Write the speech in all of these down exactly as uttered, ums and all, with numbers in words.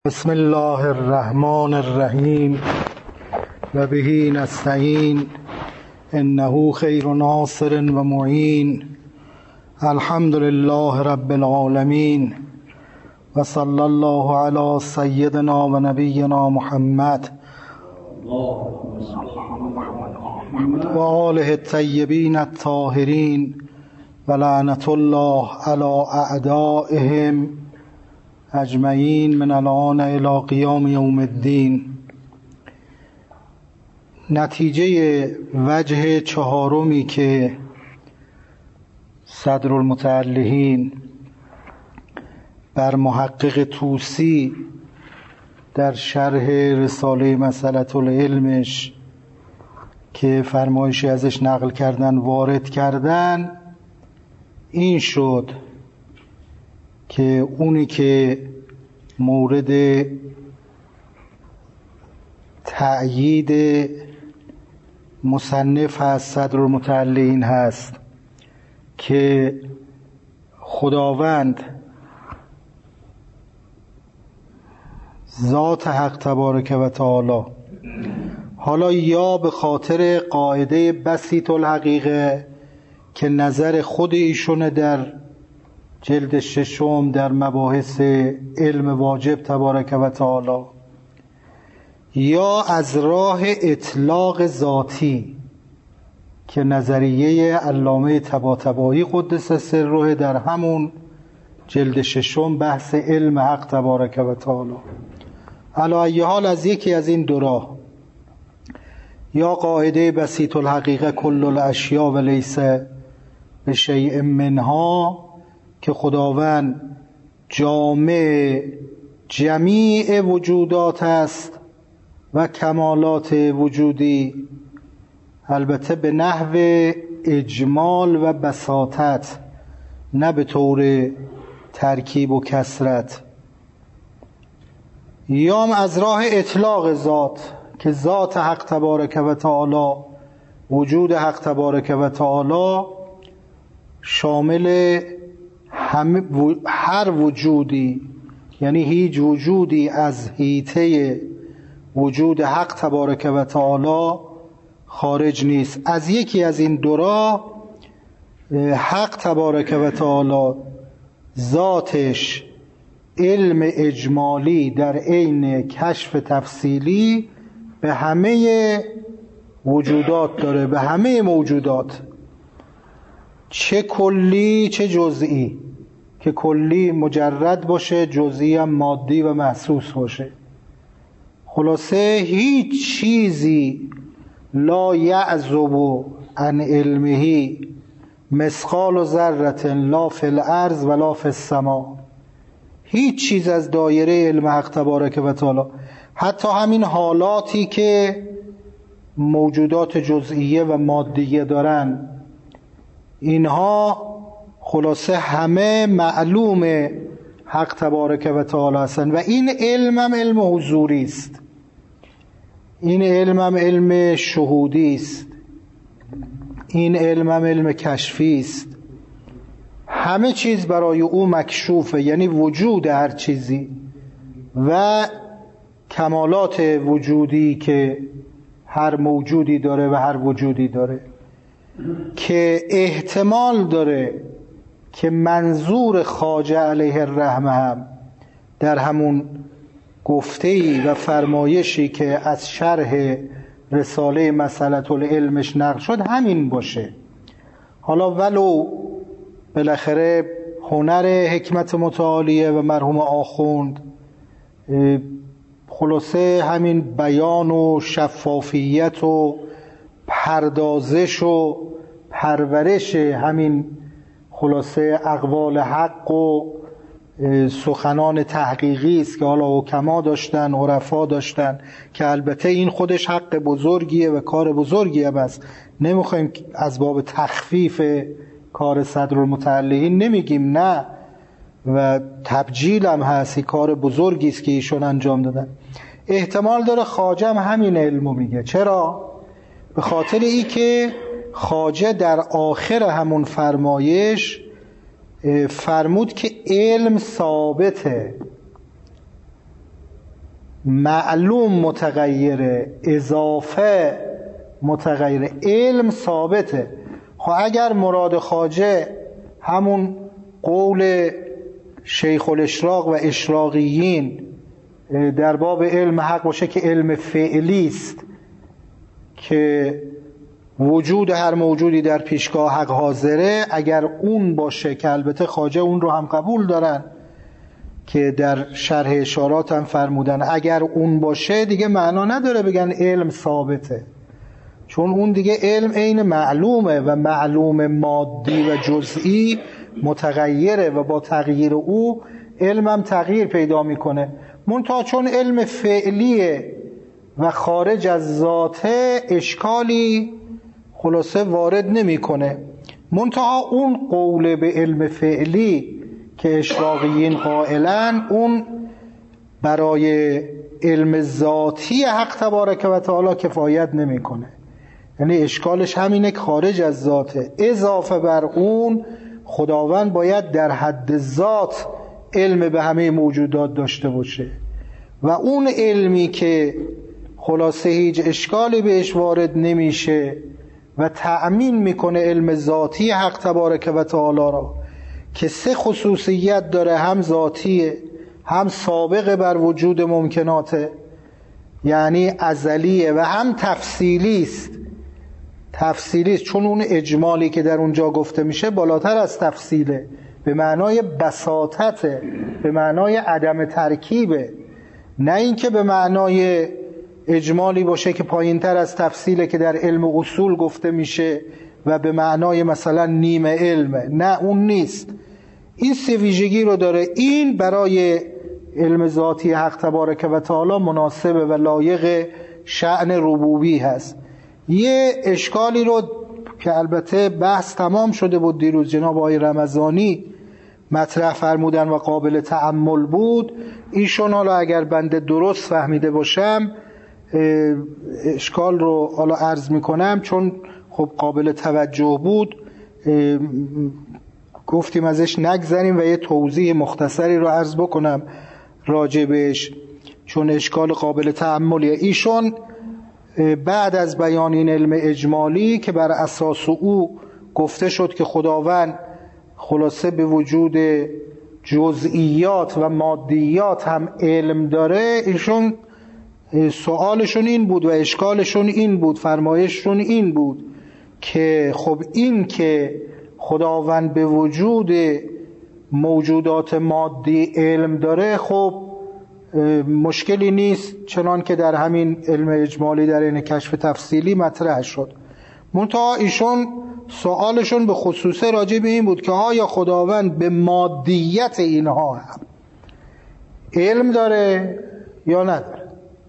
بسم الله الرحمن الرحیم و به نستعین انه خیر ناصر و معین. الحمد لله رب العالمین و صلی الله علی سیدنا و نبینا محمد و آله الطیبین الطاهرین و لعنت الله علی اعدائهم اجمعین من الان الی قیام یوم الدین. نتیجه وجه چهارمی که صدرالمتعلقین بر محقق طوسی در شرح رساله مسألة العلمش که فرمایشی ازش نقل کردن وارد کردن این شد که اونی که مورد تأیید مصنف هست صدرالمتعلقین هست که خداوند ذات حق تبارک و تعالی حالا یا به خاطر قاعده بسیط الحقیقه که نظر خود ایشونه در جلد ششم در مباحث علم واجب تبارک و تعالی، یا از راه اطلاق ذاتی که نظریه علامه طباطبایی قدس سره در همون جلد ششم بحث علم حق تبارک و تعالی. علی ای حال از یکی از این دو راه، یا قاعده بسیط الحقیقه کل الاشیاء و لیس بشیء منها که خداوند جامع جمیع وجودات است و کمالات وجودی، البته به نحو اجمال و بساطت، نه به طور ترکیب و کثرت. یا از راه اطلاق ذات که ذات حق تبارک و تعالی، وجود حق تبارک و تعالی شامل همه هر وجودی، یعنی هیچ وجودی از حیطه وجود حق تبارک و تعالی خارج نیست. از یکی از این دو راه حق تبارک و تعالی ذاتش علم اجمالی در عین کشف تفصیلی به همه وجودات داره، به همه موجودات، چه کلی چه جزئی، که کلی مجرد باشه، جزئی هم مادی و محسوس باشه. خلاصه هیچ چیزی لا یعزب عن علمه مثقال ذره لا فی الارض ولا فی السماء. هیچ چیز از دایره علم حق تبارک و تعالی، حتی همین حالاتی که موجودات جزئیه و مادیه دارن، اینها خلاصه همه معلوم حق تبارک و تعالی هستند. و این علم هم علم حضوری است، این علم هم علم شهودی است، این علم هم علم کشفی است. همه چیز برای او مکشوفه، یعنی وجود هر چیزی و کمالات وجودی که هر موجودی داره و هر وجودی داره، که احتمال داره که منظور خواجه علیه الرحمه هم در همون گفته‌ای و فرمایشی که از شرح رساله مسألة العلمش نقل شد همین باشه. حالا ولو بالاخره هنر حکمت متعالیه و مرحوم آخوند خلاصه همین بیان و شفافیت و پردازش و پرورش همین خلاصه اقوال حق و سخنان تحقیقی است که حالا حکما داشتن، عرفا داشتن، که البته این خودش حق بزرگیه و کار بزرگی هم است. نمیخوایم از باب تخفیف کار صدرالمتعلقین نمیگیم، نه، و تبجیل هم هست، کار بزرگی است که ایشون انجام دادن. احتمال داره خواجه هم همین علمو میگه. چرا؟ به خاطر ای که خواجه در آخر همون فرمایش فرمود که علم ثابته، معلوم متغیره، اضافه متغیره، علم ثابته. خب اگر مراد خواجه همون قول شیخ الاشراق و اشراقیین در باب علم حق باشه که علم فعلی است، که وجود هر موجودی در پیشگاه حق حاضره، اگر اون باشه، که البته خواجه اون رو هم قبول دارن که در شرح اشارات هم فرمودن اگر اون باشه دیگه معنا نداره بگن علم ثابته، چون اون دیگه علم عین معلومه و معلوم مادی و جزئی متغیره و با تغییر او علم هم تغییر پیدا میکنه. منتها چون علم فعلیه و خارج از ذاته اشکالی خلاصه وارد نمیکنه. منتها اون قول به علم فعلی که اشراقیین قائلن، اون برای علم ذاتی حق تبارک و تعالی کفایت نمیکنه. یعنی اشکالش همینه که خارج از ذاته، اضافه بر اون خداوند باید در حد ذات علم به همه موجودات داشته باشه و اون علمی که خلاصه هیچ اشکالی بهش وارد نمیشه و تأمین میکنه علم ذاتی حق تبارک و تعالی را، که سه خصوصیت داره، هم ذاتیه، هم سابق بر وجود ممکناته یعنی ازلیه، و هم تفصیلی است. تفصیلی است چون اون اجمالی که در اونجا گفته میشه بالاتر از تفصیله، به معنای بساطته، به معنای عدم ترکیبه، نه اینکه به معنای اجمالی باشه که پایینتر از تفصیله که در علم اصول گفته میشه و به معنای مثلا نیمه علمه. نه، اون نیست. این سه ویژگی رو داره. این برای علم ذاتی حق تبارک و تعالی مناسبه و لایق شأن ربوبی هست. یه اشکالی رو که البته بحث تمام شده بود دیروز، جناب آقای رمضانی مطرح فرمودن و قابل تأمل بود، ایشون حالا اگر بنده درست فهمیده باشم اشکال رو حالا عرض میکنم چون خب قابل توجه بود، گفتیم ازش نگذریم و یه توضیح مختصری رو عرض بکنم راجبش چون اشکال قابل تأملیه. ایشون بعد از بیان این علم اجمالی که بر اساس او گفته شد که خداوند خلاصه به وجود جزئیات و مادیات هم علم داره، ایشون سوالشون این بود و اشکالشون این بود، فرمایششون این بود که خب این که خداوند به وجود موجودات مادی علم داره خب مشکلی نیست، چنان که در همین علم اجمالی در این کشف تفصیلی مطرح شد. منتها ایشون سوالشون به خصوصه راجع به این بود که آیا خداوند به مادیت اینها هم علم داره یا نداره؟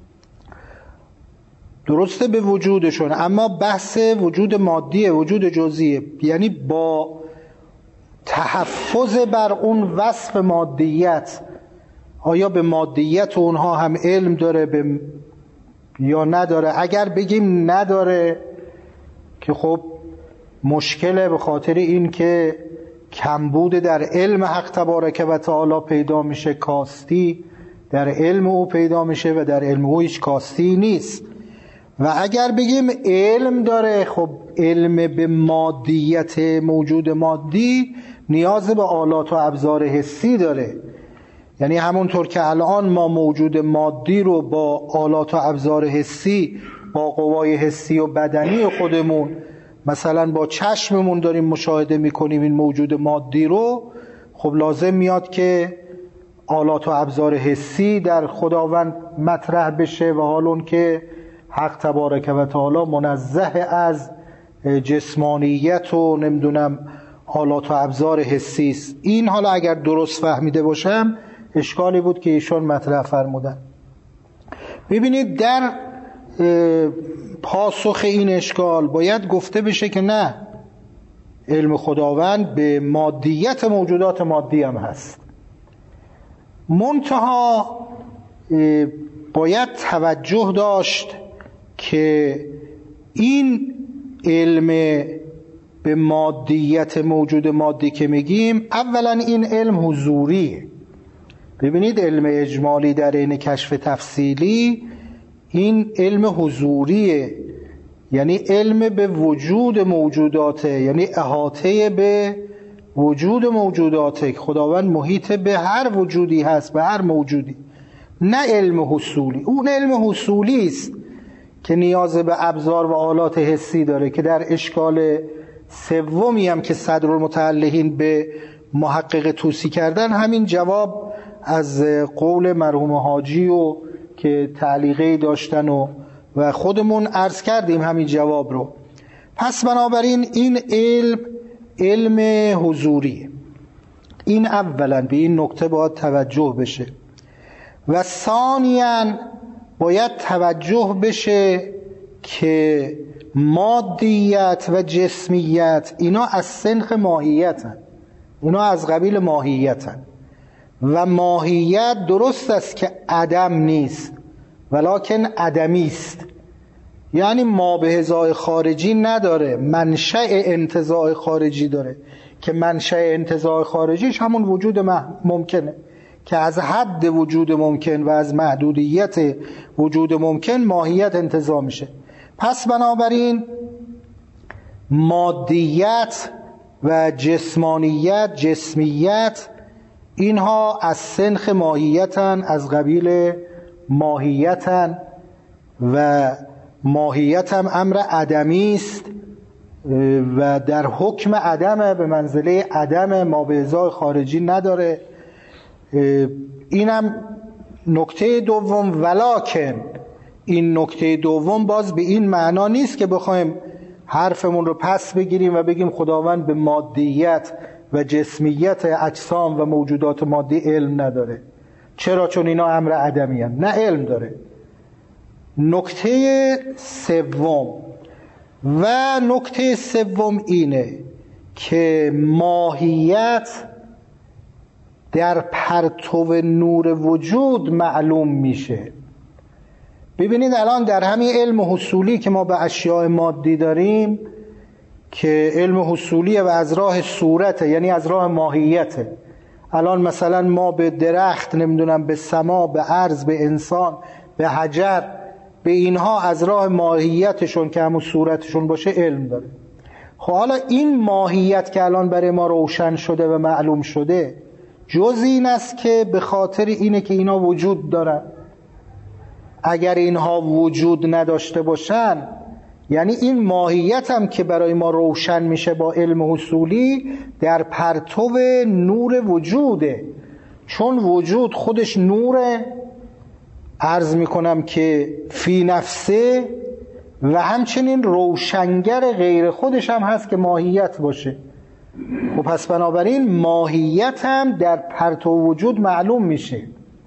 درسته به وجودشون، اما بحث وجود مادیه، وجود جزئیه، یعنی با تحفظ بر اون وصف مادیت آیا به مادیت اونها هم علم داره به یا نداره؟ اگر بگیم نداره که خب مشکله، به خاطر این که کمبود در علم حق تبارک و تعالی پیدا میشه، کاستی در علم او پیدا میشه و در علم او هیچ کاستی نیست. و اگر بگیم علم داره، خب علم به مادیت موجود مادی نیاز به آلات و ابزار حسی داره، یعنی همونطور که الان ما موجود مادی رو با آلات و ابزار حسی، با قوای حسی و بدنی خودمون مثلا با چشممون داریم مشاهده میکنیم این موجود مادی رو، خب لازم میاد که آلات و ابزار حسی در خداوند مطرح بشه و حالون که حق تبارک و تعالی منزه از جسمانیت و نمیدونم آلات و ابزار حسی است. این حالا اگر درست فهمیده باشم اشکالی بود که ایشون مطرح فرمودن. ببینید در پاسخ این اشکال باید گفته بشه که نه، علم خداوند به مادیت موجودات مادی هم هست، منتها باید توجه داشت که این علم به مادیت موجود مادی که میگیم، اولا این علم حضوریه، ببینید علم اجمالی در عین کشف تفصیلی این علم حضوریه، یعنی علم به وجود موجوداته، یعنی احاطه به وجود موجوداته. خداوند محیط به هر وجودی هست، به هر موجودی، نه علم حصولی. اون علم حصولی است که نیاز به ابزار و آلات حسی داره، که در اشکال سومی هم که صدرالمتعلقین به محقق توصی کردن همین جواب از قول مرحوم حاجی و که تعلیقی داشتن و و خودمون عرض کردیم همین جواب رو. پس بنابراین این علم علم حضوری، این اولا به این نکته باید توجه بشه. و ثانیاً باید توجه بشه که مادیت و جسمیت اینا از سنخ ماهیتن، اینا از قبیل ماهیتن. و ماهیت درست است که عدم نیست، ولکن عدمی است، یعنی ما به ازای خارجی نداره، منشأ انتزاع خارجی داره که منشأ انتزاع خارجیش همون وجود ممکنه که از حد وجود ممکن و از محدودیت وجود ممکن ماهیت انتزاع میشه. پس بنابراین مادیت و جسمانیت، جسمیت، اینها از سنخ ماهیتن، از قبیل ماهیتن و ماهیت هم امر عدمی است و در حکم عدم، به منزله عدم، ما به ازای خارجی نداره. اینم نکته دوم. ولکن این نکته دوم باز به این معنا نیست که بخوایم حرفمون رو پس بگیریم و بگیم خداوند به مادیت و جسمیت اجسام و موجودات مادی علم نداره. چرا؟ چون اینا امر عدمی هستند. نه، علم داره. نکته سوم و نکته سوم اینه که ماهیت در پرتو نور وجود معلوم میشه. ببینید الان در همین علم حصولی که ما به اشیاء مادی داریم که علم حصولیه و از راه صورته، یعنی از راه ماهیته. الان مثلا ما به درخت، نمیدونم به سما، به ارض، به انسان، به حجر، به اینها از راه ماهیتشون که همون صورتشون باشه علم داره. خب حالا این ماهیت که الان برای ما روشن شده و معلوم شده جز این است که به خاطر اینه که اینا وجود دارن. اگر اینها وجود نداشته باشن، یعنی این ماهیت هم که برای ما روشن میشه با علم حصولی در پرتو نور وجوده، چون وجود خودش نوره، عرض میکنم که فی نفسه، و همچنین روشنگر غیر خودش هم هست که ماهیت باشه. و پس بنابراین ماهیت هم در پرتو وجود معلوم میشه.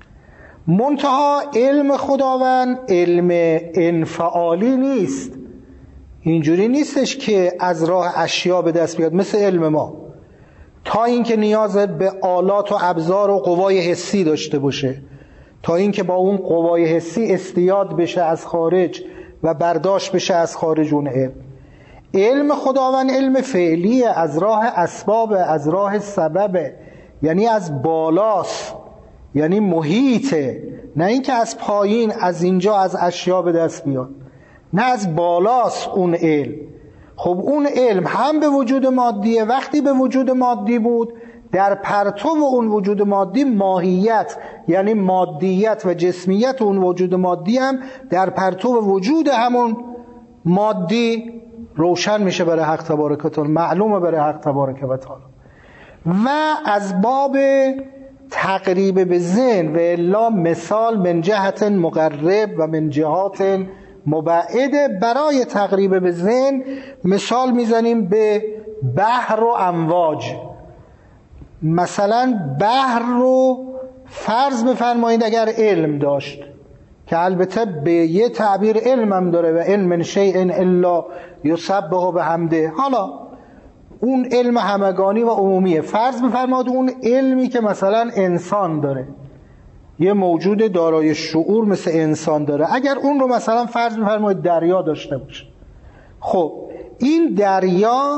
منتها علم خداوند علم انفعالی نیست، اینجوری نیستش که از راه اشیا به دست بیاد مثل علم ما، تا اینکه نیاز به آلات و ابزار و قوای حسی داشته باشه، تا اینکه با اون قوای حسی استیاد بشه از خارج و برداشت بشه از خارج اون علم. علم خداوند علم فعلیه، از راه اسباب، از راه سببه، یعنی از بالاست، یعنی محیطه، نه اینکه از پایین از اینجا از اشیا به دست بیاد، نه از بالاست اون علم. خب اون علم هم به وجود مادیه، وقتی به وجود مادی بود در پرتو اون وجود مادی ماهیت، یعنی مادیت و جسمیت اون وجود مادی هم در پرتو وجود همون مادی روشن میشه برای حق تبارک و تعالی، معلومه برای حق تبارک و تعالی. و از باب تقریب به ذهن و الا مثال من جهت مقرب و من جهات مبعد، برای تقریب به ذهن مثال میزنیم به بحر و امواج. مثلا بحر رو فرض بفرمایید اگر علم داشت، که البته به یه تعبیر علم هم داره و علم من شیء الا یسبح بحمده، حالا اون علم همگانی و عمومیه. فرض بفرمایید اون علمی که مثلا انسان داره، یه موجود دارای شعور مثل انسان داره، اگر اون رو مثلا فرض بفرمایید دریا داشته باشه، خب این دریا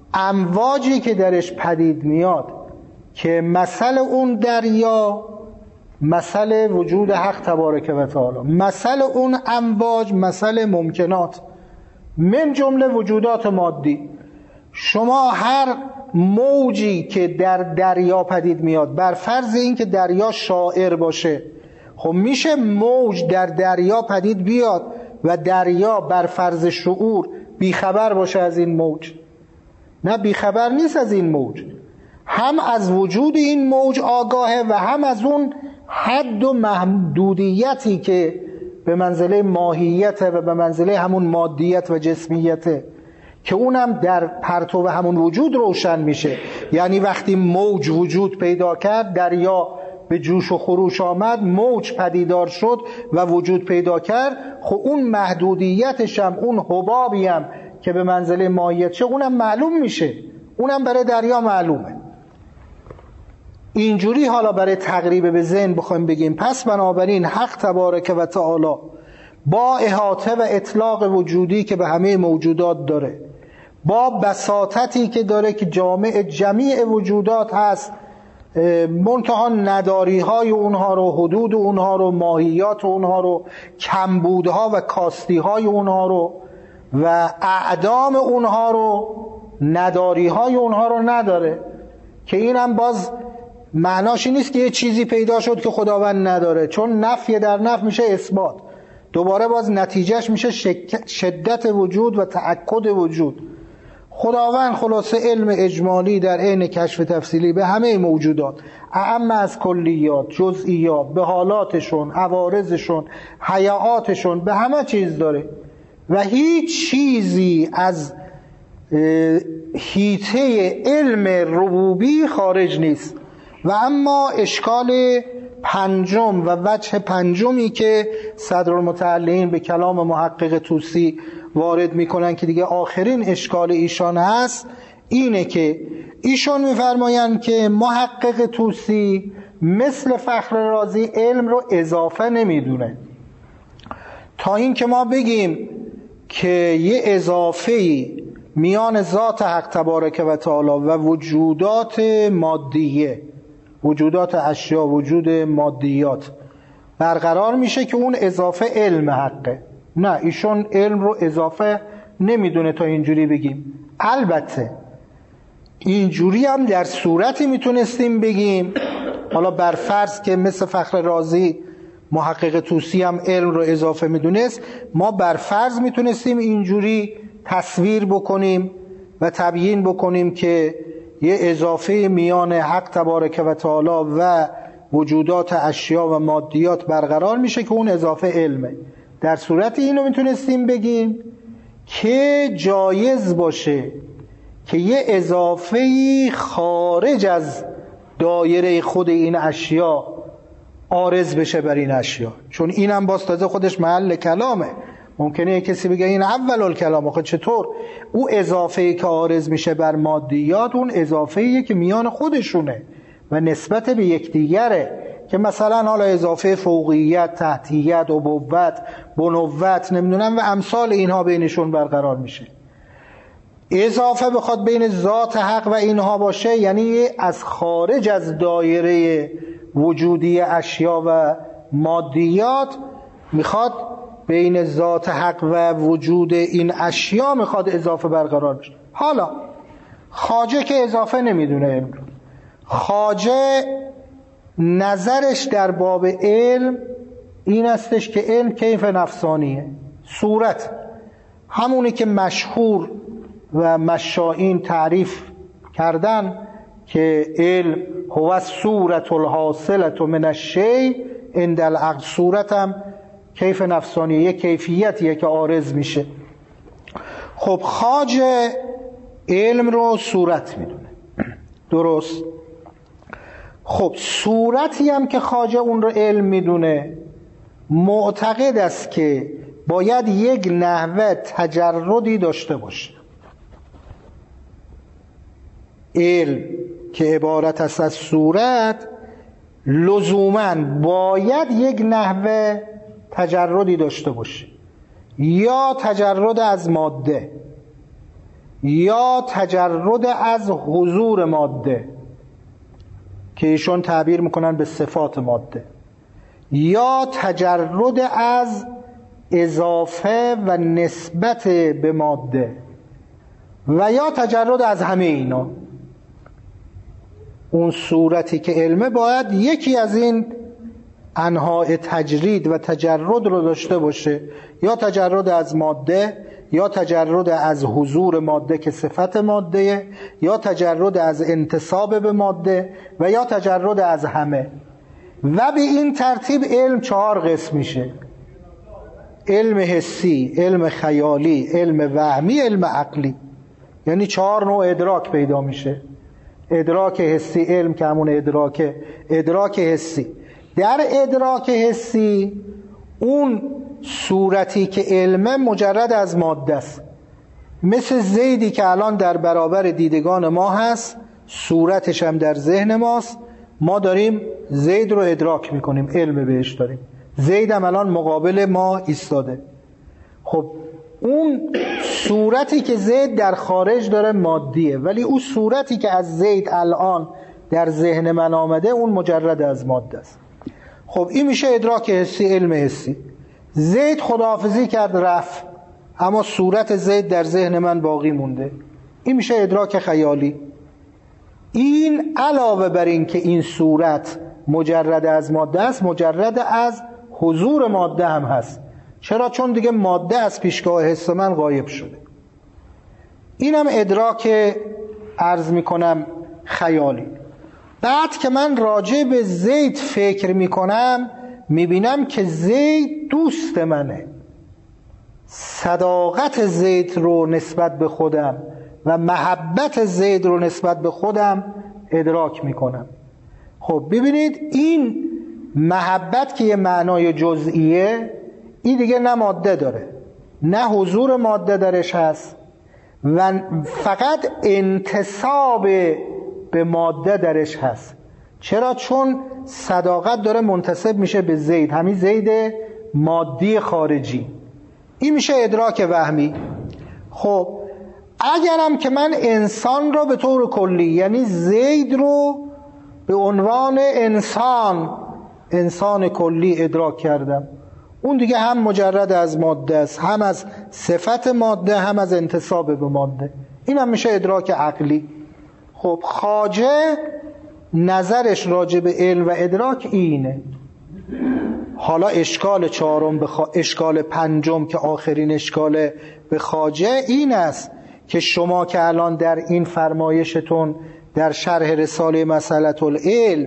امواجی که درش پدید میاد که مثل اون دریا مثل وجود حق تبارک و تعالی، مثل اون امواج، مثل ممکنات، من جمله وجودات مادی. شما هر موجی که در دریا پدید میاد، بر فرض این که دریا شاعر باشه، خب میشه موج در دریا پدید بیاد و دریا بر فرض شعور بیخبر باشه از این موج؟ نه، بیخبر نیست از این موج، هم از وجود این موج آگاهه و هم از اون حد و محدودیتی که به منزله ماهیت و به منزله همون مادیت و جسمیته که اونم در پرتو همون وجود روشن میشه. یعنی وقتی موج وجود پیدا کرد، دریا به جوش و خروش آمد، موج پدیدار شد و وجود پیدا کرد، خب اون محدودیتش هم، اون حبابی هم که به منزله ماهیت شه، اونم معلوم میشه، اونم برای دریا معلومه. اینجوری حالا برای تقریب به ذهن بخوایم بگیم پس بنابراین حق تبارک و تعالی با احاطه و اطلاق وجودی که به همه موجودات داره، با بساطتی که داره که جامع جمیع وجودات هست، منتها نداری های اونها رو، حدود اونها رو، ماهیات اونها رو، کمبودها و کاستی های اونها رو و اعدام اونها رو، نداری های اونها رو نداره. که اینم باز معناش این نیست که یه چیزی پیدا شد که خداوند نداره، چون نفی در نفی میشه اثبات، دوباره باز نتیجهش میشه شدت وجود و تأکد وجود. خداوند خلاصه علم اجمالی در عین کشف تفصیلی به همه موجودات، اعم از کلیات، جزئیات، به حالاتشون، عوارضشون، حیاتشون، به همه چیز داره و هیچ چیزی از حیطه علم ربوبی خارج نیست. و اما اشکال پنجم و وجه پنجمی که صدرالمتعلقین به کلام محقق طوسی وارد میکنن که دیگه آخرین اشکال ایشان هست، اینه که ایشان میفرمایند که محقق طوسی مثل فخر رازی علم رو اضافه نمیدونه، تا این که ما بگیم که یه اضافه‌ای میان ذات حق تبارک و تعالی و وجودات مادیه، وجودات اشیا، وجود مادیات برقرار میشه که اون اضافه علم حقه. نه، ایشون علم رو اضافه نمیدونه تا اینجوری بگیم. البته اینجوری هم در صورتی میتونستیم بگیم، حالا بر فرض که مثل فخر رازی محقق طوسی هم علم رو اضافه میدونست، ما بر فرض میتونستیم اینجوری تصویر بکنیم و تبیین بکنیم که یه اضافه میان حق تبارک و تعالی و وجودات اشیا و مادیات برقرار میشه که اون اضافه علمه. در صورت اینو میتونستیم بگیم که جایز باشه که یه اضافه خارج از دایره خود این اشیا عارض بشه بر این اشیا، چون اینم باز تازه خودش محل کلامه. ممکنه کسی بگه این اول الکلام، آخه چطور؟ او اضافه‌ای که عارض میشه بر مادیات اون اضافه‌ایه که میان خودشونه و نسبت به یکدیگره، که مثلا حالا اضافه فوقیت، تحتیت، ابوت، بنوت، نمیدونم و امثال اینها بینشون برقرار میشه. اضافه بخواد بین ذات حق و اینها باشه، یعنی از خارج از دایره وجودی اشیا و مادیات میخواد بین ذات حق و وجود این اشیا میخواد اضافه برقرار بشه. حالا خواجه که اضافه نمیدونه علم رو، خواجه نظرش در باب علم این استش که علم کیف نفسانیه، صورت، همونی که مشهور و مشایین تعریف کردن که علم هو الصورة الحاصلة من الشیء عند العقل، صورت هم کیف نفسانیه، یک کیفیتیه که عارض میشه. خب خواجه علم رو صورت میدونه، درست؟ خب صورتی هم که خواجه اون رو علم میدونه، معتقد است که باید یک نحوه تجردی داشته باشه. علم که عبارت است از صورت لزوماً باید یک نحوه تجردی داشته باشه، یا تجرد از ماده یا تجرد از حضور ماده که ایشون تعبیر میکنن به صفات ماده. یا تجرد از اضافه و نسبت به ماده و یا تجرد از همه اینا. اون صورتی که علمه باید یکی از این انواع تجرید و تجرد رو داشته باشه، یا تجرد از ماده، یا تجرد از حضور ماده که صفت ماده، یا تجرد از انتساب به ماده و یا تجرد از همه. و به این ترتیب علم چهار قسم میشه: علم حسی، علم خیالی، علم وهمی، علم عقلی. یعنی چهار نوع ادراک پیدا میشه. ادراک حسی، علم که همون ادراک ادراک حسی. در ادراک حسی اون صورتی که علمه مجرد از ماده است، مثل زیدی که الان در برابر دیدگان ما هست، صورتش هم در ذهن ماست، ما داریم زید رو ادراک میکنیم، علم بهش داریم. زید هم الان مقابل ما ایستاده. خب اون صورتی که زید در خارج داره مادیه، ولی اون صورتی که از زید الان در ذهن من آمده اون مجرد از ماده است. خب این میشه ادراک حسی، علم حسی. زید خداحافظی کرد رفت، اما صورت زید در ذهن من باقی مونده. این میشه ادراک خیالی. این علاوه بر این که این صورت مجرد از ماده است، مجرد از حضور ماده هم هست. چرا؟ چون دیگه ماده از پیشگاه حس من غایب شده. اینم ادراک عرض میکنم خیالی. بعد که من راجع به زید فکر میکنم، میبینم که زید دوست منه. صداقت زید رو نسبت به خودم و محبت زید رو نسبت به خودم ادراک میکنم. خب ببینید، این محبت که یه معنای جزئیه، این دیگه نه ماده داره، نه حضور ماده درش هست و فقط انتساب به ماده درش هست. چرا؟ چون صداقت داره منتسب میشه به زید، همین زید مادی خارجی. این میشه ادراک وهمی. خب اگرم که من انسان رو به طور کلی، یعنی زید رو به عنوان انسان، انسان کلی ادراک کردم، اون دیگه هم مجرد از ماده است، هم از صفت ماده، هم از انتساب به ماده. این هم میشه ادراک عقلی. خب خواجه نظرش راجع به علم و ادراک اینه. حالا اشکال چهارم به خوا... اشکال پنجم که آخرین اشکال به خواجه این است که شما که الان در این فرمایشتون در شرح رساله مسألة العلم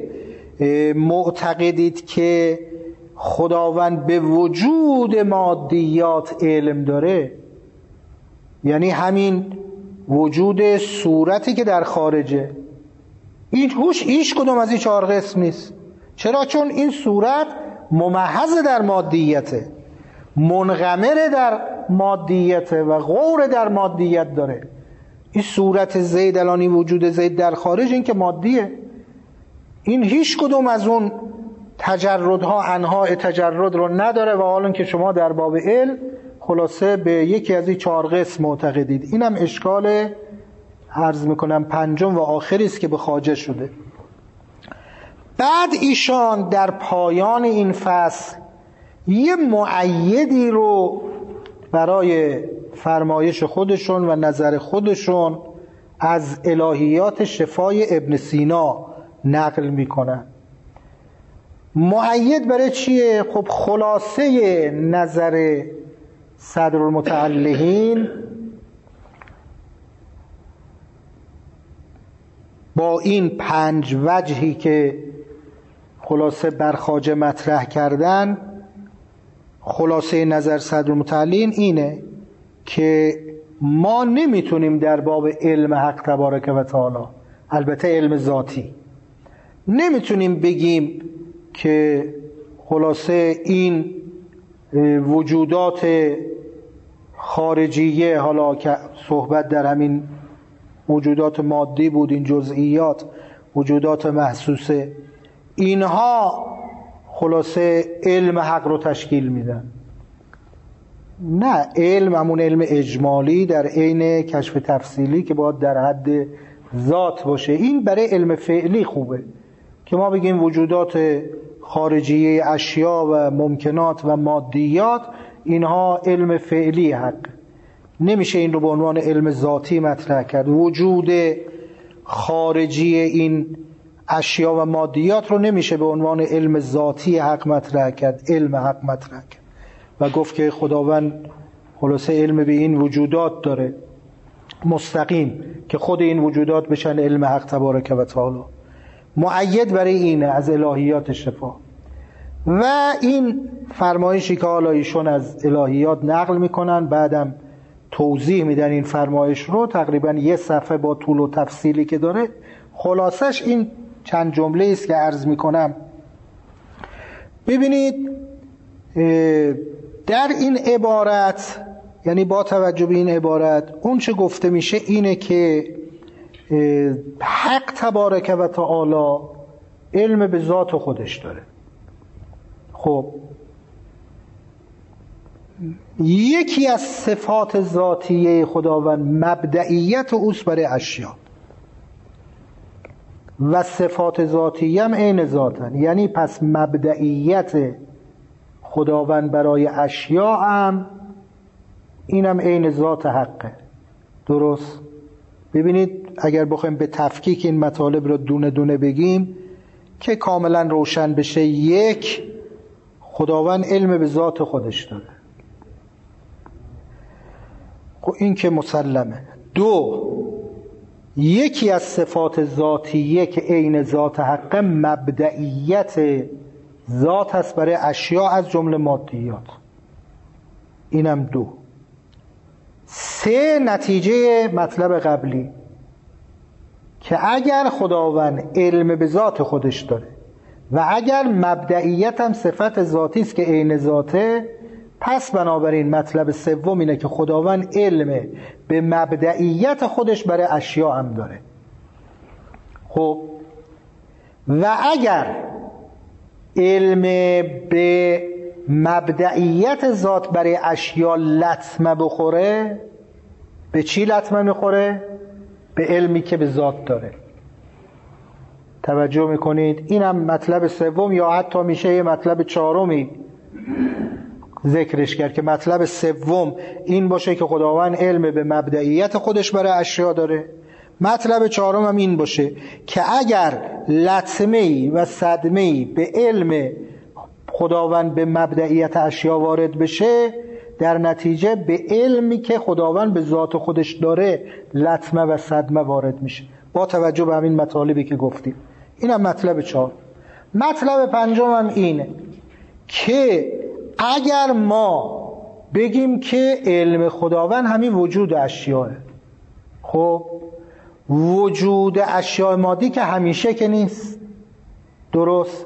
معتقدید که خداوند به وجود مادیات علم داره، یعنی همین وجود صورتی که در خارجه. این هوش هیچ کدوم از این چهار قسم نیست. چرا؟ چون این صورت ممحض در مادیته، منغمر در مادیته و غور در مادیت داره. این صورت زید الان، این وجود زید در خارج، این که مادیه. این هیچ کدوم از اون تجردها، انواع تجرد رو نداره. و حالا که شما در باب علم خلاصه به یکی از این چهار قسم معتقدید. اینم اشکال عرض میکنم پنجم و آخری است که به خواجه شده. بعد ایشان در پایان این فصل یه مؤیدی رو برای فرمایش خودشون و نظر خودشون از الهیات شفای ابن سینا نقل میکنن. مؤید برای چیه؟ خب خلاصه نظر صدرالمتعلقین با این پنج وجهی که خلاصه بر خواجه مطرح کردن، خلاصه نظر صدرالمتعلقین اینه که ما نمیتونیم در باب علم حق تبارک و تعالی، البته علم ذاتی، نمیتونیم بگیم که خلاصه این وجودات خارجیه، حالا که صحبت در همین وجودات مادی بود، این جزئیات وجودات محسوسه، اینها خلاصه علم حق رو تشکیل میدن. نه، علم همون علم اجمالی در عین کشف تفصیلی که باید در حد ذات باشه، این برای علم فعلی خوبه. که ما بگیم وجودات خارجی اشیا و ممکنات و مادیات اینها علم فعلی حق، نمیشه این رو به عنوان علم ذاتی مطرح کرد. وجود خارجی این اشیا و مادیات رو نمیشه به عنوان علم ذاتی حق مطرح کرد، علم حق مطرح کرد و گفت که خداوند خلاصه علم به این وجودات داره مستقیم که خود این وجودات بشن علم حق تبارک و تعالی. مؤید برای اینه از الهیات شفا. و این فرمایشی که حالا ایشون از الهیات نقل میکنن بعدم توضیح میدن این فرمایش رو، تقریبا یه صفحه با طول و تفصیلی که داره، خلاصش این چند جمله است که عرض میکنم. ببینید در این عبارت، یعنی با توجه به این عبارت، اون چه گفته میشه اینه که حق تبارک و تعالی علم به ذات خودش داره. خب یکی از صفات ذاتیه خداوند مبدئیت اوست برای اشیا و صفات ذاتیه هم عین ذاتن، یعنی پس مبدئیت خداوند برای اشیا هم اینم عین ذات حقه. درست؟ ببینید اگر بخوایم به تفکیک این مطالب رو دونه دونه بگیم که کاملا روشن بشه، یک، خداوند علم به ذات خودش داره، خب این که مسلمه. دو، یکی از صفات ذاتیه که عین ذات حقه مبدئیت ذات هست برای اشیا از جمله مادیات، اینم دو. سه، نتیجه مطلب قبلی که اگر خداوند علم به ذات خودش داره و اگر مبدئیت هم صفت ذاتی است که عین ذاته، پس بنابراین مطلب سوم اینه که خداوند علم به مبدئیت خودش برای اشیا هم داره. خب و اگر علم به مبدئیت ذات برای اشیا لطمه بخوره، به چی لطمه میخوره؟ به علمی که به ذات داره. توجه میکنید؟ اینم مطلب سوم، یا حتی میشه یه مطلب چهارمی ذکرش کرد که مطلب سوم این باشه که خداوند علم به مبدئیت خودش برای اشیا داره. مطلب چهارم هم این باشه که اگر لطمه‌ای و صدمه‌ای به علم خداوند به مبدئیت اشیا وارد بشه، در نتیجه به علمی که خداوند به ذات خودش داره لطمه و صدمه وارد میشه، با توجه به همین مطالبی که گفتیم. اینم مطلب چهار. مطلب پنجم هم اینه که اگر ما بگیم که علم خداوند همین وجود اشیاء، خب وجود اشیاء مادی که همیشه که نیست، درست؟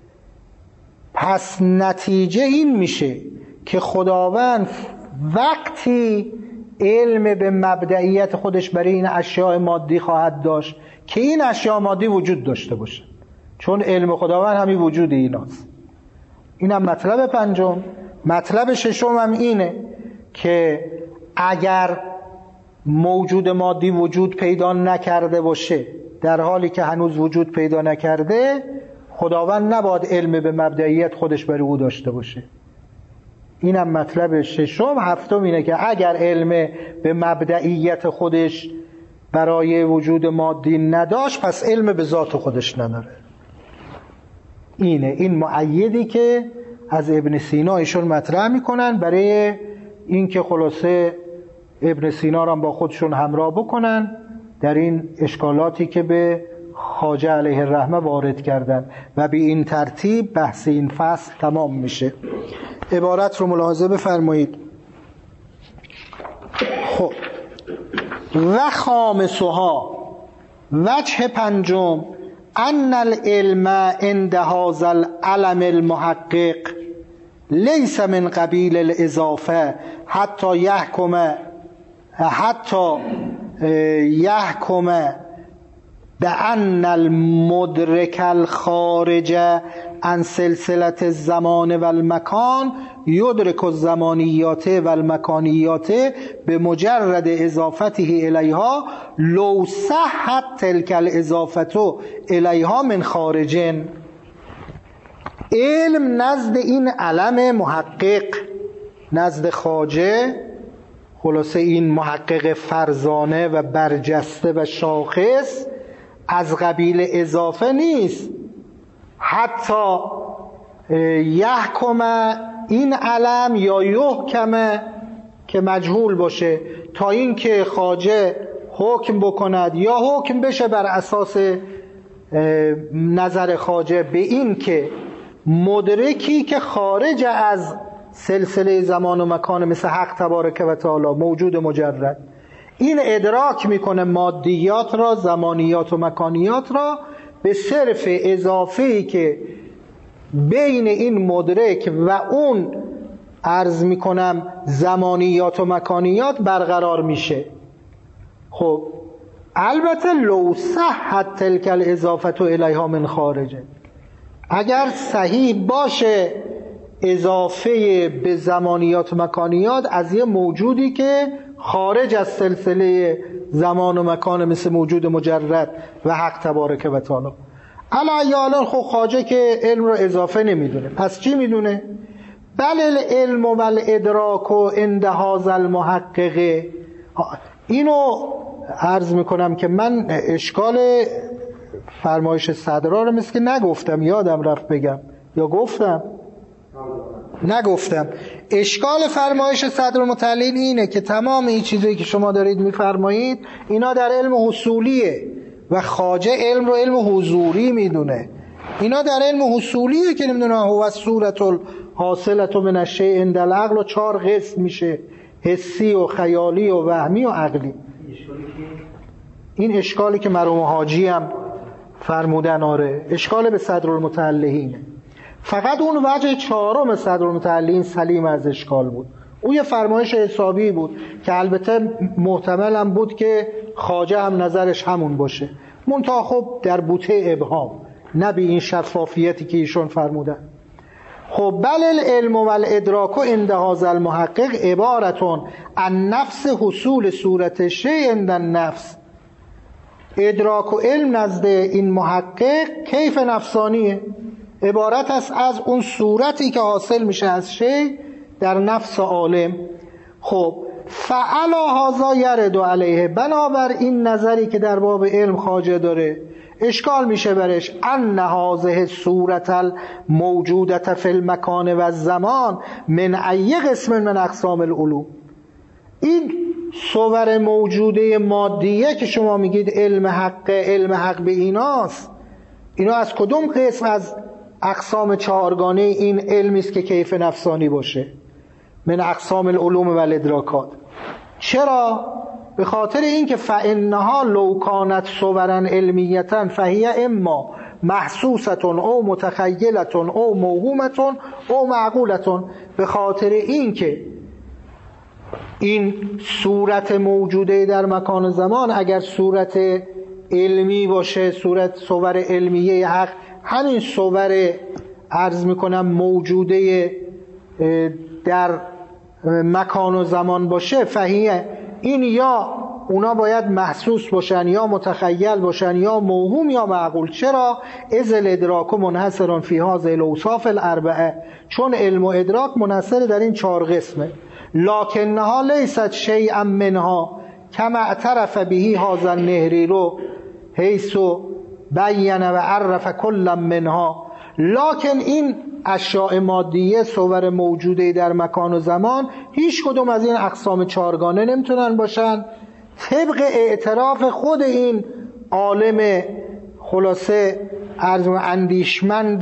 پس نتیجه این میشه که خداوند وقتی علم به مبدئیت خودش برای این اشیاء مادی خواهد داشت که این اشیاء مادی وجود داشته باشه، چون علم خداوند همین وجود ایناست. اینم مطلب پنجم. مطلب ششم هم اینه که اگر موجود مادی وجود پیدا نکرده باشه، در حالی که هنوز وجود پیدا نکرده، خداوند نباید علم به مبدئیت خودش برای او داشته باشه. اینم مطلب ششم. هفتم اینه که اگر علم به مبدئیت خودش برای وجود مادی نداشت، پس علم به ذات خودش نداره. اینه این مؤیدی که از ابن سینا ایشون مطرح میکنن برای اینکه خلاصه ابن سینا را با خودشون همراه بکنن در این اشکالاتی که به خواجه علیه الرحمه وارد کردن، و به این ترتیب بحث این فصل تمام میشه. عبارت رو ملاحظه بفرمایید. خب و خامسها، وجه پنجم، ان العلم عند هذا العلم المحقق لیس من قبیل الاضافه حتی یحکم حتی یحکم بأن المدرک الخارج عن سلسله الزمان و المکان یدرک الزمانیات و المکانیات به مجرد اضافته الیها لو صحت تلک الاضافه الیها من خارج. علم نزد این علم محقق، نزد خواجه، خلاصه این محقق فرزانه و برجسته و شاخص، از قبیل اضافه نیست. حتی یحکم این علم یا یحکم که مجهول باشه، تا این که خواجه حکم بکند یا حکم بشه بر اساس نظر خواجه به این که مدرکی که خارج از سلسله زمان و مکان مثل حق تبارک و تعالی، موجود مجرد، این ادراک میکنه مادیات را، زمانیات و مکانیات را به صرف اضافه‌ای که بین این مدرک و اون عرض میکنم زمانیات و مکانیات برقرار میشه. خب البته لو صحت تلک الاضافه الیها من خارجه، اگر صحیح باشه اضافه به زمانیات و مکانیات از یه موجودی که خارج از سلسله زمان و مکان مثل موجود مجرد و حق تبارک و تعالی. الان خب خواجه که علم رو اضافه نمیدونه، پس چی میدونه؟ بل العلم و الادراک و عند هذا المحقق. اینو عرض میکنم که من اشکال فرمایش صدرا رو مثل که نگفتم، یادم رفت بگم، یا گفتم؟ نگفتم. اشکال فرمایش صدر متعلین اینه که تمام این چیزایی که شما دارید میفرمایید اینا در علم حصولیه و خواجه علم رو علم حضوری میدونه. اینا در علم حصولیه که نمیدونه هو صورت الحاصلت من الشیء عند العقل و چهار قسم میشه، حسی و خیالی و وهمی و عقلی. این اشکالی که مرحوم حاجی هم فرمودن، آره اشکال به صدر المتعلهینه. فقط اون وجه چهارم صدر المتعلهین سلیم از اشکال بود. اون یه فرمایش حسابی بود که البته محتمل هم بود که خواجه هم نظرش همون باشه، منتها خب در بوته ابهام، نه به این شفافیتی که ایشون فرمودن. خب بل العلم و الادراک عند هذا المحقق عبارتون عن نفس حصول صورت شیء عند النفس. ادراک و علم نزد این محقق کیف نفسانیه، عبارت است از اون صورتی که حاصل میشه از شی در نفس عالم. خب فعلا هذا یرد علیه، بنابر این نظری که در باب علم خواجه داره اشکال میشه برش ان هذه صورت الموجودة فی المکان و الزمان من ای قسم من اقسام العلوم. این صور موجوده مادیه که شما میگید علم حق، علم حق به ایناست، اینا از کدوم قسم از اقسام چهارگانه این علمی است که کیف نفسانی باشه؟ من اقسام العلوم و الادراکات. چرا؟ به خاطر این که فانها لو کانت صورا علمیتا فهی اما محسوسه او متخیله او موهومه او معقوله. به خاطر این که این صورت موجوده در مکان و زمان اگر صورت علمی باشه، صورت صور علمیه حق، همین صور عرض میکنم موجوده در مکان و زمان باشه، فهیه این یا اونا باید محسوس باشن یا متخیل باشن یا موهوم یا معقول. چرا؟ اذ الادراک منحصر فی هذه الاوصاف الاربعه، چون علم و ادراک منحصر در این چهار قسمه. لکنها لیست شیئا منها کما اعترف به هذا النهری رو حیث بین و عرف کلا منها. لکن این اشیاء مادیه صور موجوده در مکان و زمان هیچ کدوم از این اقسام چهارگانه نمیتونن باشن، طبق اعتراف خود این عالم خلاصه عرض اندیشمند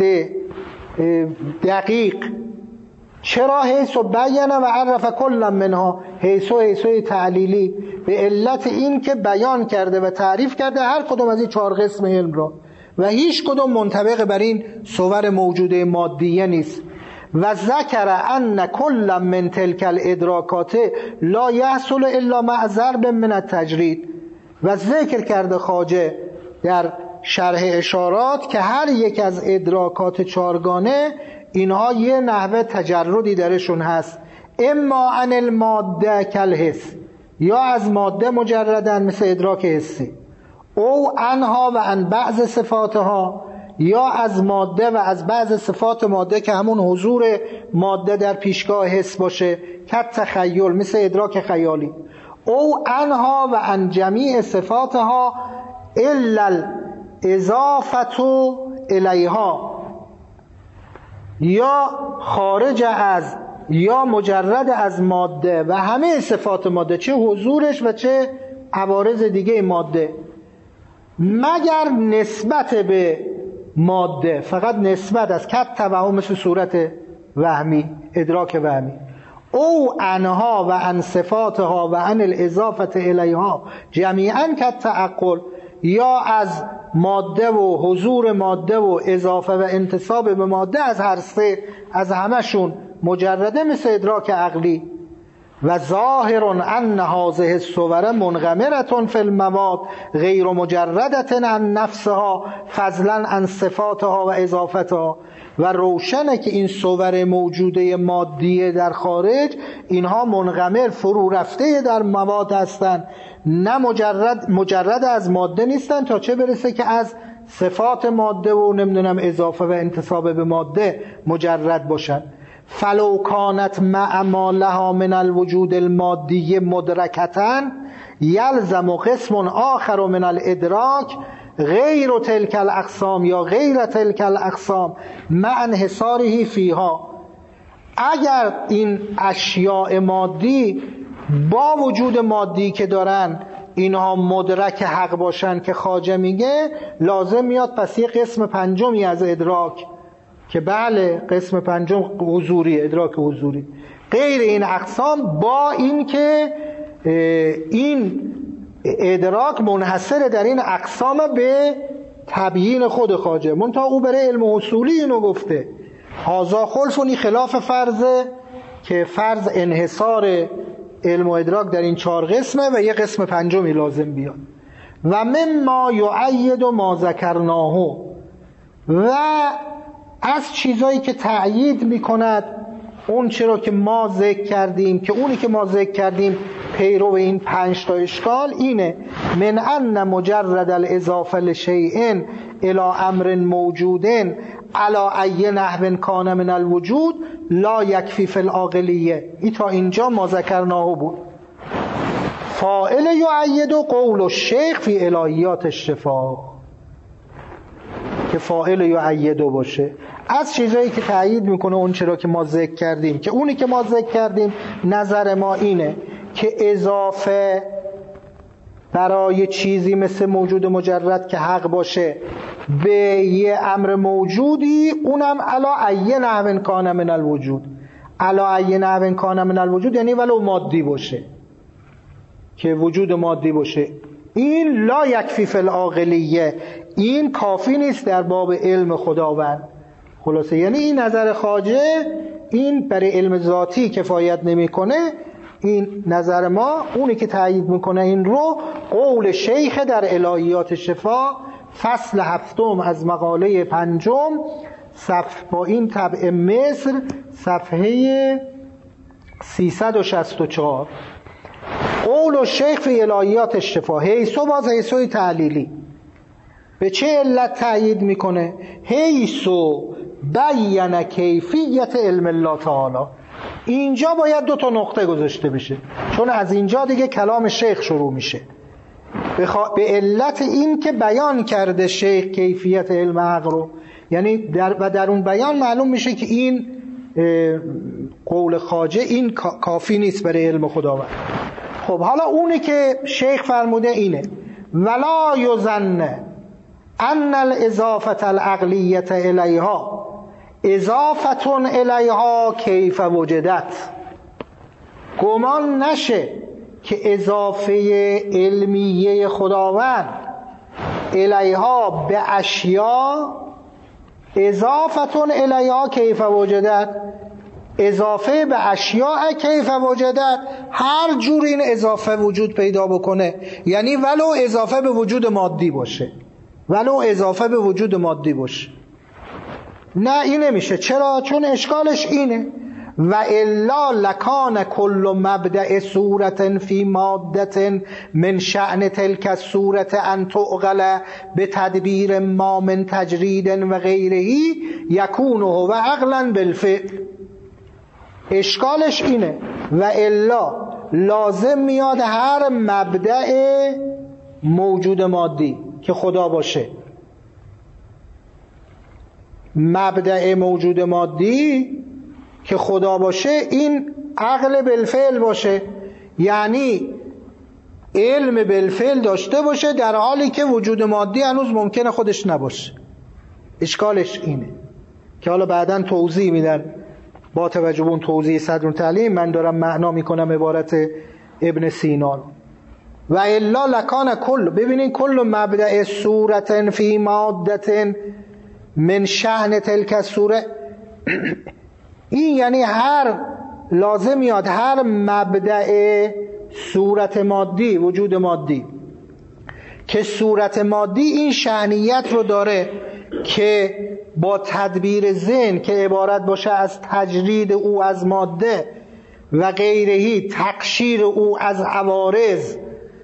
دقیق. چرا؟ حیث بین و عرف کلا منها، حیث و حیث تعلیلی، به علت این که بیان کرده و تعریف کرده هر کدوم از این چهار قسم علم را و هیچ کدوم منطبق بر این صور موجوده مادیه نیست. و ذکر ان کل من تلک الادراکات لا یحصل الا مع ضرب من التجرید، و ذکر کرده خواجه در شرح اشارات که هر یک از ادراکات چارگانه اینها یه نحوه تجردی درشون هست، اما عن الماده کالحس، یا از ماده مجردن مثل ادراک حسی، او عنها و عن بعض صفاتها، یا از ماده و از بعض صفات ماده که همون حضور ماده در پیشگاه حس باشه، کت تخیل مثل ادراک خیالی، او عنها و عن جمیع صفاتها الا الاضافه الیها، یا خارج از یا مجرد از ماده و همه صفات ماده، چه حضورش و چه عوارض دیگه ماده، مگر نسبت به ماده، فقط نسبت از کت توهم مثل صورت وهمی، ادراک وهمی، او عنها و عن صفاتها و عن الاضافه الیها جمیعا کت تعقل، یا از ماده و حضور ماده و اضافه و انتساب به ماده از هر سه، از همشون مجرده مثل ادراک عقلی. و ظاهر ان هذه الصور منغمرة فی المواد غیر مجردة عن نفسها فضلا عن صفاتها و اضافتها، و روشنه که این صور موجوده مادیه در خارج اینها منغمر فرو رفته در مواد هستند، نه مجرد مجرد از ماده نیستن تا چه برسه که از صفات ماده و نمیدونم اضافه و انتساب به ماده مجرد باشن. فلو کانت مع ما لها من الوجود المادی مدرکتاً یلزم قسم آخر من الادراک غیر تلک الاقسام یا غیر تلک الاقسام مع انحصاره فیها. اگر این اشیاء مادی با وجود مادی که دارن اینها مدرک حق باشن که خواجه میگه، لازم میاد پس یه قسم پنجمی از ادراک که بله قسم پنجم حضوری، ادراک حضوری، غیر این اقسام، با این که این ادراک منحصر در این اقسام به تبیین خود خواجه، منتها او برای علم اصولی اینو گفته هازا خلفونی خلاف فرضه که فرض انحصار علم و ادراک در این چهار قسمه و یه قسم پنجمی لازم بیاد. و مما یعید ما ذکرناه، و از چیزایی که تأیید میکند اون چرا که ما ذکر کردیم، که اونی که ما ذکر کردیم پیرو این پنج تا اشکال اینه: من ان مجرد الاضافه لشیء الی امر موجود علی ای نحو کان من الوجود لا یکفی فی العاقلیه. این تا اینجا ما ذکرناه بود. فاعل یعید قول الشیخ فی الهیات الشفا، که فاعل یعید باشه از چیزایی که تأیید میکنه اون چرا که ما ذکر کردیم، که اونی که ما ذکر کردیم نظر ما اینه که اضافه برای چیزی مثل موجود مجرد که حق باشه به یه امر موجودی، اونم علا ای نحو کان من الوجود، علا ای نحو کان من الوجود یعنی ولو مادی باشه، که وجود مادی باشه. این لا یکفی فی العاقلیه، این کافی نیست در باب علم خداوند. خلاصه یعنی این نظر خواجه این برای علم ذاتی کفایت نمیکنه. این نظر ما اونی که تأیید میکنه این رو قول شیخ در الهیات شفا فصل هفتم از مقاله پنجم صفحه با این طبع مصر صفحه سیصد و شصت و چهار. قول شیخ فی الهیات شفا حیثو، باز حیثوی تعلیلی به چه علت تأیید میکنه؟ حیثو بیان کیفیت علم الله تعالی. اینجا باید دو تا نقطه گذاشته بشه، چون از اینجا دیگه کلام شیخ شروع میشه. بخوا... به علت این که بیان کرده شیخ کیفیت علم حق رو، یعنی در... و در اون بیان معلوم میشه که این قول خواجه این کافی نیست برای علم خداوند. خب حالا اونی که شیخ فرموده اینه: ولا یظن ان الاضافه العقلیه الیها اضافه الیها کیف وجدت. گمان نشه که اضافه علمیه خداوند الیها به اشیا، اضافه الیها کیف وجدت، اضافه به اشیاء کیف وجدت، هر جور این اضافه وجود پیدا بکنه، یعنی ولو اضافه به وجود مادی باشه. ولو اضافه به وجود مادی باشه. نه این نمیشه. چرا؟ چون اشکالش اینه و الا لکان کل مبدأ صورت فی مادة من شأن تلک الصورت ان تعقل به تدبیر ما من تجرید و غیره یکون و عقلا بالفعل. اشکالش اینه و الا لازم میاد هر مبدأ موجود مادی که خدا باشه، مبدأ موجود مادی که خدا باشه این عقل بالفعل باشه، یعنی علم بالفعل داشته باشه در حالی که وجود مادی هنوز ممکنه خودش نباشه. اشکالش اینه که حالا بعداً توضیح میدن با توجه به اون توضیح صدر تعلیم. من دارم معنا میکنم عبارت ابن سینا رو. و الا لکان کل، ببینین کل مبدأ صورت فی مادة من شأن تلک الصوره، این یعنی هر لازم یاد هر مبدأ صورت مادی، وجود مادی که صورت مادی این شأنیت رو داره که با تدبیر ذهن که عبارت باشه از تجرید او از ماده و غیرهی، تقشیر او از عوارض.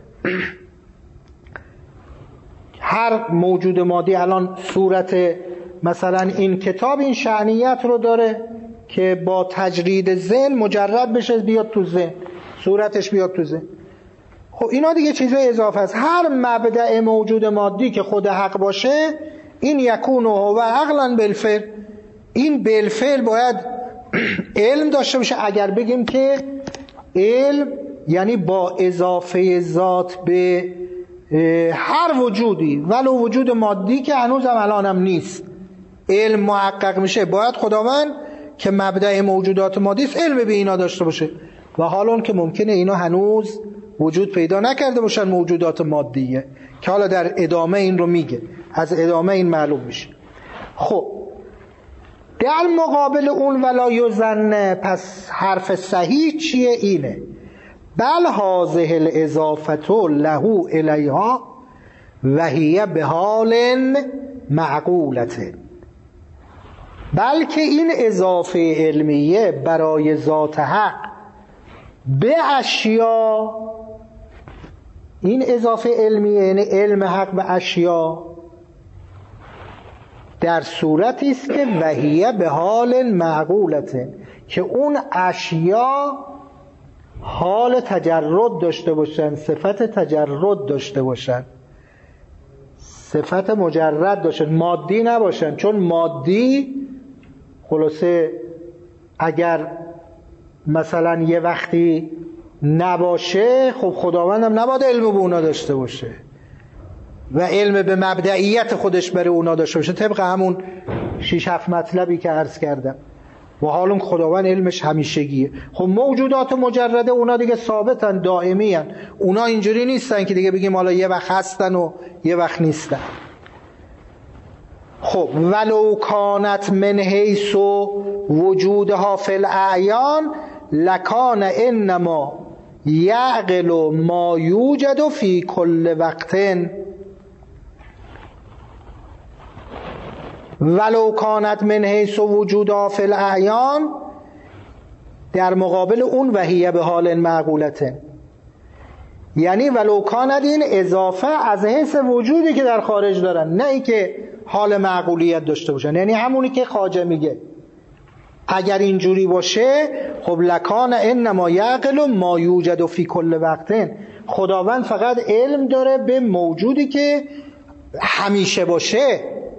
هر موجود مادی الان صورت مثلا این کتاب این شأنیت رو داره که با تجرید ذهن مجرد بشه بیاد تو ذهن، صورتش بیاد تو ذهن. خب اینا دیگه چیزای اضافه است. هر مبدأ موجود مادی که خود حق باشه این یکون و عقلا بالفعل، این بالفعل باید علم داشته باشه. اگر بگیم که علم یعنی با اضافه ذات به هر وجودی ولو وجود مادی که هنوز هم الان هم نیست علم محقق میشه، باید خداوند که مبدأ موجودات مادی است علم به اینا داشته باشه. و حالا که ممکنه اینا هنوز وجود پیدا نکرده باشن موجودات مادیه که حالا در ادامه این رو میگه، از ادامه این معلوم میشه. خب در مقابل اون ولا یظن، پس حرف صحیح چیه؟ اینه بل هذه الاضافه له الیها و هی به حال معقولته، بلکه این اضافه علمیه برای ذات حق به اشیا، این اضافه علمیه یعنی علم حق به اشیا در صورتی است که وحیه به حال معقولته، که اون اشیا حال تجرد داشته باشن، صفت تجرد داشته باشن، صفت مجرد داشتن، مادی نباشن. چون مادی خلاصه اگر مثلا یه وقتی نباشه خب خداوند هم نباید علم به اونا داشته باشه و علم به مبدئیت خودش برای اونا داشته باشه، طبق همون شیش هفت مطلبی که عرض کردم. و حالا خداوند علمش همیشگیه. خب موجودات مجرده اونا دیگه ثابتن، دائمی هن. اونا اینجوری نیستن که دیگه بگیم حالا یه وقت هستن و یه وقت نیستن. خب ولو کانت من حیث وجودها فی الاعیان لکان انما یعقل ما یوجد فی کل وقت. ولو کانت من حیث وجودها فی الاعیان در مقابل اون وحیه به حال معقولته، یعنی ولو کانت این اضافه از حیث وجودی که در خارج دارن، نه ای که حال معقولیت داشته باشن. یعنی همونی که خواجه میگه اگر اینجوری باشه خب لکان انما یعقل ما یوجد فی کل وقت، خداوند فقط علم داره به موجودی که همیشه باشه،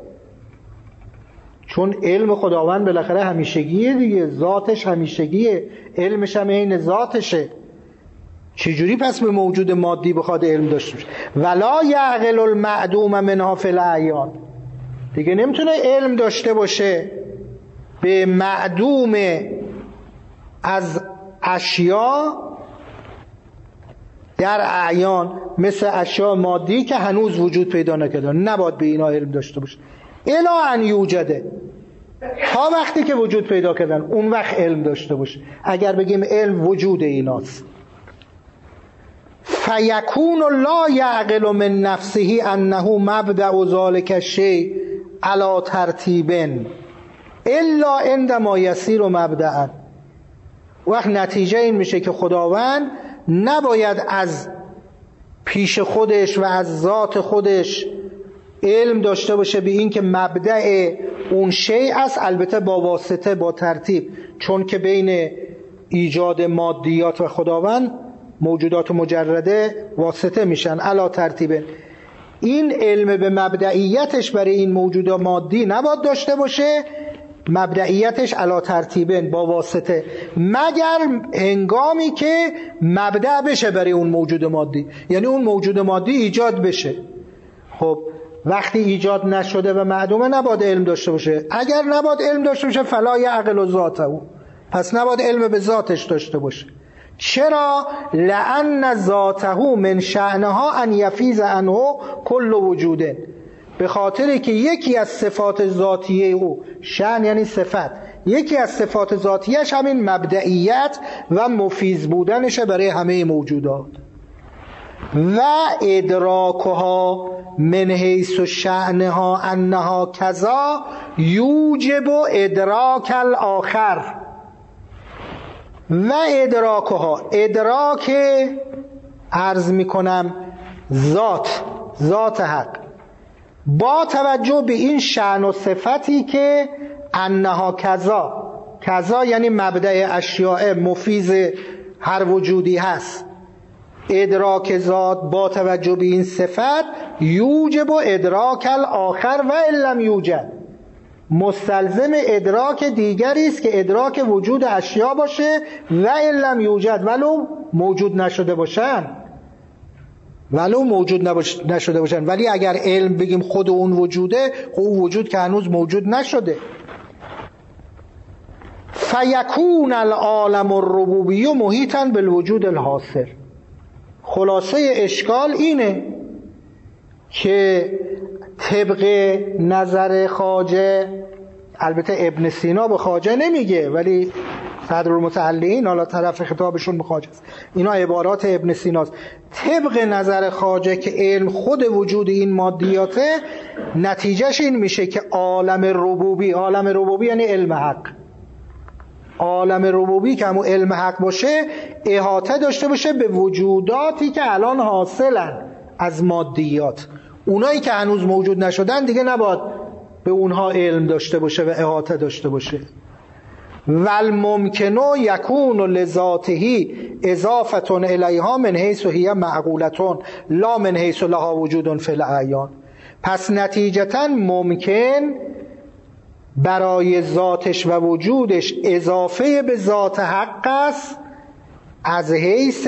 چون علم خداوند بالاخره همیشگیه دیگه، ذاتش همیشگیه، علمش هم عین ذاتشه. چجوری پس به موجود مادی بخواد علم داشته باشه؟ ولا یعقل المعدوم منها فی الاعیان، دیگه نمیتونه علم داشته باشه به معدوم از اشیا در اعیان، مثل اشیا مادی که هنوز وجود پیدا نکردن، نباید به اینا علم داشته باشه. الا ان یوجده، تا وقتی که وجود پیدا کردن اون وقت علم داشته باشه. اگر بگیم علم وجود ایناست، فیکون لا یعقل من نفسه انه مبدأ ذلک الشیء علی ترتیب الا عندما یصیر مبدأ. وقت نتیجه این میشه که خداوند نباید از پیش خودش و از ذات خودش علم داشته باشه به این که مبدأ اون شیء است، البته با واسطه، با ترتیب، چون که بین ایجاد مادیات و خداوند موجودات مجرده واسطه میشن علا ترتیب. این علم به مبدئیتش برای این موجودات مادی نباید داشته باشه، مبدئیتش علا ترتیبن، با واسطه، مگر هنگامی که مبدأ بشه برای اون موجود مادی، یعنی اون موجود مادی ایجاد بشه. خب وقتی ایجاد نشده و معدومه نباید علم داشته باشه. اگر نباید علم داشته باشه فلا یعقل ذاته، پس نباید علم به ذاتش داشته باشه. چرا؟ لأن ذاته من شأنها ان یفیض عنه کل وجوده، به خاطری که یکی از صفات ذاتیه او، شأن یعنی صفت، یکی از صفات ذاتیش همین مبدئیت و مفیض بودنشه برای همه موجودات. و ادراکها من حیث شأنها انها کذا یوجب ادراک الاخر. و ادراکها، ادراک عرض میکنم ذات، ذات حق، با توجه به این شأن و صفتی که انها کذا، کذا یعنی مبدأ اشیاء، مفیض هر وجودی هست، ادراک ذات با توجه به این صفت یوجب ادراک الاخر و ان لم یوجد، مستلزم ادراک دیگری است که ادراک وجود اشیا باشه و ان لم یوجد، ولو موجود نشده باشن، ولو موجود نباش... نشده باشن. ولی اگر علم بگیم خود اون وجوده، خب اون وجود که هنوز موجود نشده. فیکون العالم الربوبی محیطا بالوجود الحاصل. خلاصه اشکال اینه که طبق نظر خواجه، البته ابن سینا به خواجه نمیگه ولی صدرالمتعلقین، حالا طرف خطابشون به خواجه است، اینا عبارات ابن سیناست، طبق نظر خواجه که علم خود وجود این مادیاته، نتیجهش این میشه که عالم ربوبی، عالم ربوبی یعنی علم حق، عالم ربوبی که همون علم حق باشه احاطه داشته باشه به وجوداتی که الان حاصلن از مادیات. اونایی که هنوز موجود نشدن دیگه نباید به اونها علم داشته باشه و احاطه داشته باشه. والممکن یکون لذاته اضافه الیها من حیث هی معقوله لا من حیث لها وجود فی الاعیان. پس نتیجتا ممکن برای ذاتش و وجودش اضافه به ذات حق است، از حیث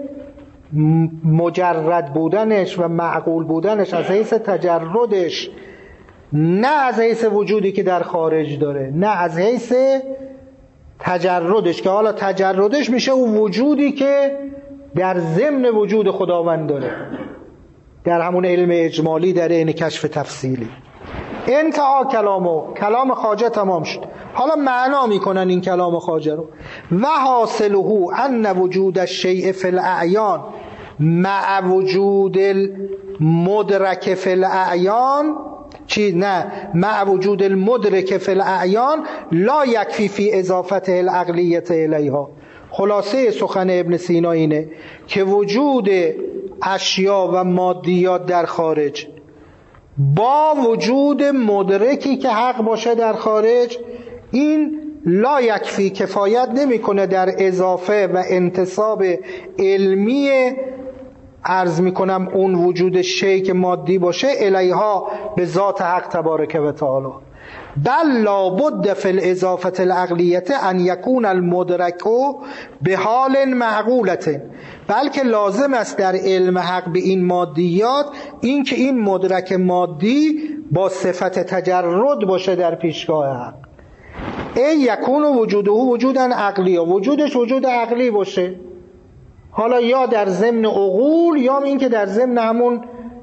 مجرد بودنش و معقول بودنش، از حیث تجردش، نه از حیث وجودی که در خارج داره، نه از حیث تجردش، که حالا تجردش میشه اون وجودی که در ضمن وجود خداوند داره، در همون علم اجمالی، در این کشف تفصیلی. انتها کلامو، کلام خواجه تمام شد. حالا معنا میکنن این کلام خواجه رو. و حاصله ان وجود الشیء فی الاعیان مع وجود المدرک فی الاعیان، چی؟ نه، مع وجود المدرک فی الاعیان لا یکفی فی اضافته العقلیت الیها. خلاصه سخن ابن سینا اینه که وجود اشیا و مادیات در خارج با وجود مدرکی که حق باشه در خارج، این لا یکفی، کفایت نمیکنه در اضافه و انتصاب علمی، عرض میکنم اون وجود شیء که مادی باشه، الیها به ذات حق تبارک و تعالی، بل لا بد فی الاضافه العقلیه ان یکون المدرک به حال معقولته، بلکه لازم است در علم حق به این مادیات این که این مدرک مادی با صفت تجرد باشه در پیشگاه حق. ای یکون وجوده وجودا عقلی، وجودش وجود عقلی باشه، حالا یا در ضمن عقول یا این که در ضمن همون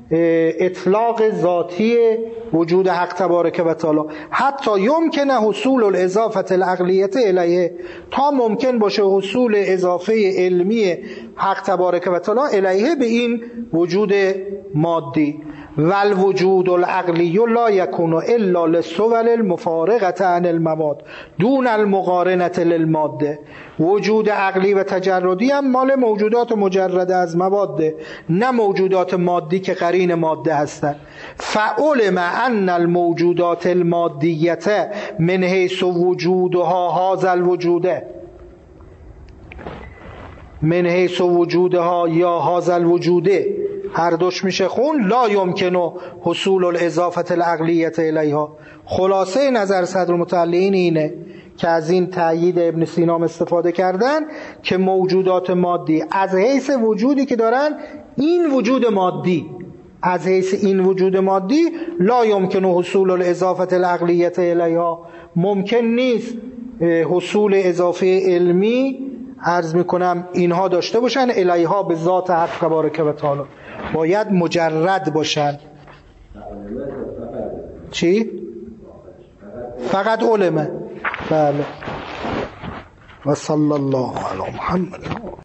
اطلاق ذاتی وجود حق تبارک و تعالی. حتی یمکن حصول الاضافه العقلیه الیه، تا ممکن باشه حصول اضافه علمی حق تبارک و تعالی الیه به این وجود مادی. والوجود العقلی لا یکون الا للصور المفارقه عن المواد دون المقارنه للماده. وجود عقلی و تجردی هم مال موجودات مجرد از مواده، نه موجودات مادی که قرین ماده هستند. فعلم ان الموجودات المادیه من حیث وجودها هذا الوجوده من حیث وجودها یا هذا الوجوده، هر دوش میشه خون، لا یمکنه حصول الاضافه العقلیه الیها. خلاصه نظر صدر المتعلین اینه که از این تأیید ابن سینا استفاده کردن که موجودات مادی از حیث وجودی که دارن، این وجود مادی از حیث این وجود مادی لا یمکن حصول الاضافه العقلیه الیها، ممکن نیست حصول اضافه علمی عرض میکنم اینها داشته باشن الیها به ذات حق تبارک و تعالی، باید مجرد باشن. چی؟ فقط علمه. بله. و صلی الله علی محمد.